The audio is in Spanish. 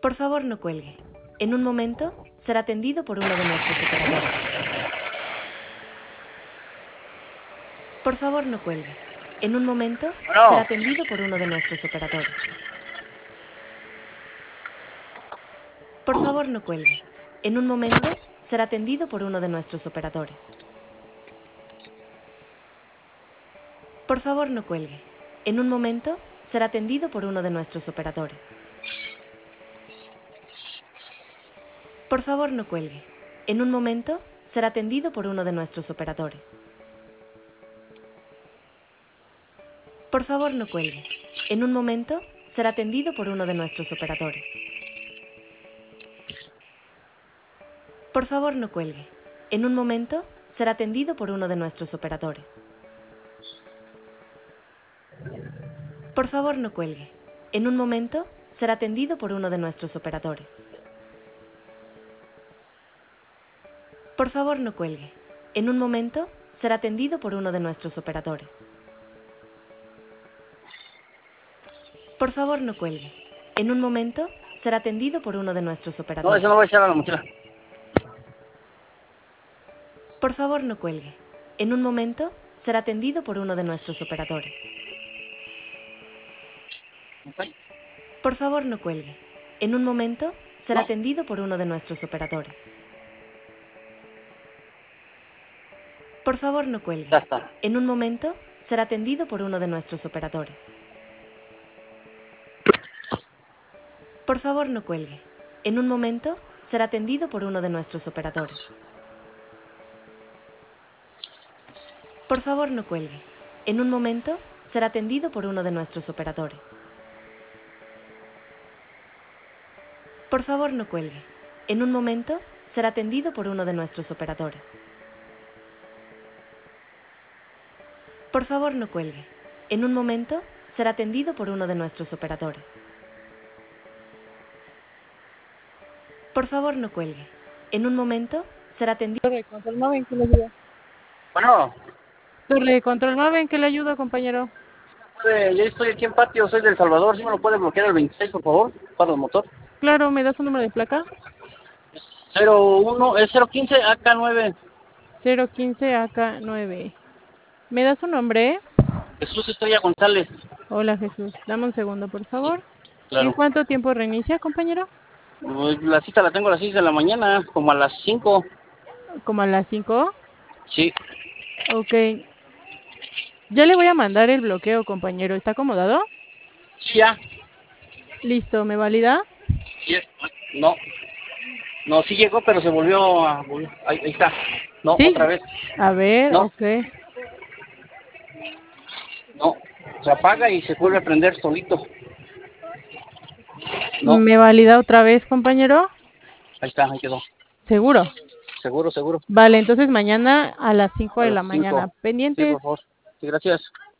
Por favor, no cuelgue. En un momento, será atendido por uno de nuestros operadores. Por favor, no cuelgue. En un momento, será Bueno, atendido por uno de nuestros operadores. Por favor, no cuelgue. En un momento, será atendido por uno de nuestros operadores. Por favor, no cuelgue. En un momento, será atendido por uno de nuestros operadores. Por favor, no cuelgue. En un momento, será atendido por uno de nuestros operadores. Por favor, no cuelgue. En un momento, será atendido por uno de nuestros operadores. Por favor, no cuelgue. En un momento, será atendido por uno de nuestros operadores. Por favor, no cuelgue. En un momento, será atendido por uno de nuestros operadores. Por favor, no cuelgue. En un momento, será atendido por uno de nuestros operadores. Por favor, no cuelgue. En un momento, será atendido por uno de nuestros no, operadores. eso no va a echar a la mochila. Por favor, no cuelgue. En un momento, será atendido por uno de nuestros operadores. Ok. Por favor, no cuelgue. En un momento, será No, atendido por uno de nuestros operadores. Por favor, no cuelgue. ya está. En un momento, será atendido por uno de nuestros operadores. Por favor, no cuelgue. En un momento, será atendido por uno de nuestros operadores. Por favor, no cuelgue. En un momento, será atendido por uno de nuestros operadores. Por favor, no cuelgue. En un momento, será atendido por uno de nuestros operadores. Por favor, no cuelgue. En un momento, será atendido por uno de nuestros operadores. Por favor, no cuelgue. En un momento, será atendido. Torre de control 9, ¿en qué le ayuda? Bueno, Torre de control 9, ¿en qué le ayuda, compañero? yo estoy aquí en patio, soy del Salvador. ¿Sí me lo puede bloquear el 26, por favor? Para el motor. Claro, ¿me da su número de placa? 01, es 015 AK9. 015 AK9. ¿Me da su nombre? Jesús Estrella González. Hola, Jesús. Dame un segundo, por Sí, favor. ¿En claro. cuánto tiempo reinicia, compañero? La cita la tengo a las 6 de la mañana, como a las 5. ¿Como a las 5? Sí, Ok. Ya le voy a mandar el bloqueo, compañero. ¿Está acomodado? sí, ya. Listo, ¿me valida? Sí, no, no, sí llegó, pero se volvió a... ahí está. No, Sí. otra vez. A ver, No, ok. no. Se apaga y se vuelve a prender solito. No, ¿Me valida otra vez, compañero? ahí está, ahí quedó. ¿Seguro? Seguro, seguro. Vale, entonces mañana a las 5 A de las la mañana. 5. Sí, por Pendientes. favor. Sí, gracias.